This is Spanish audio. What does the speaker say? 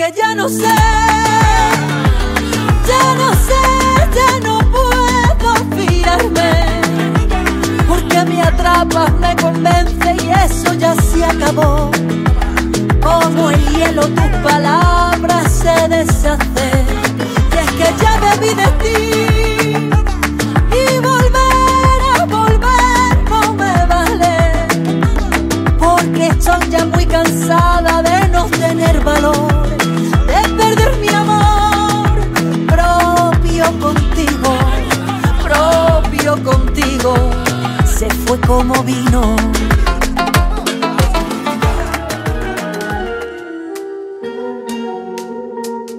Que ya no sé, ya no puedo fiarme, porque me atrapas, me convence y eso ya se acabó. Como el hielo tus palabras se deshacen, y es que ya bebí de ti y volver no me vale, porque estoy ya muy cansada de no tener valor, de perder mi amor propio contigo, se fue como vino.